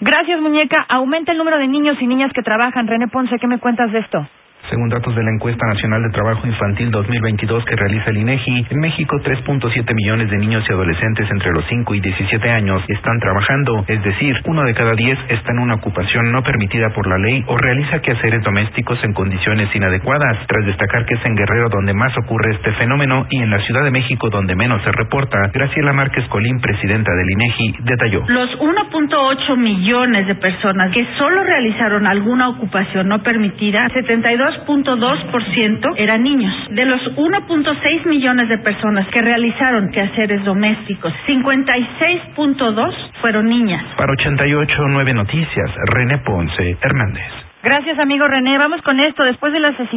Gracias, muñeca. Aumenta el número de niños y niñas que trabajan. René Ponce, ¿qué me cuentas de esto? Según datos de la Encuesta Nacional de Trabajo Infantil 2022 que realiza el INEGI, en México 3.7 millones de niños y adolescentes entre los 5 y 17 años están trabajando, es decir, 1 de cada 10 está en una ocupación no permitida por la ley o realiza quehaceres domésticos en condiciones inadecuadas, tras destacar que es en Guerrero donde más ocurre este fenómeno y en la Ciudad de México donde menos se reporta. Graciela Márquez Colín, presidenta del INEGI, detalló. Los 1.8 millones de personas que solo realizaron alguna ocupación no permitida, 72.2% eran niños. De los 1.6 millones de personas que realizaron quehaceres domésticos, 56.2 fueron niñas. Para 88.9 Noticias, René Ponce Hernández. Gracias, amigo René. Vamos con esto. Después del asesinato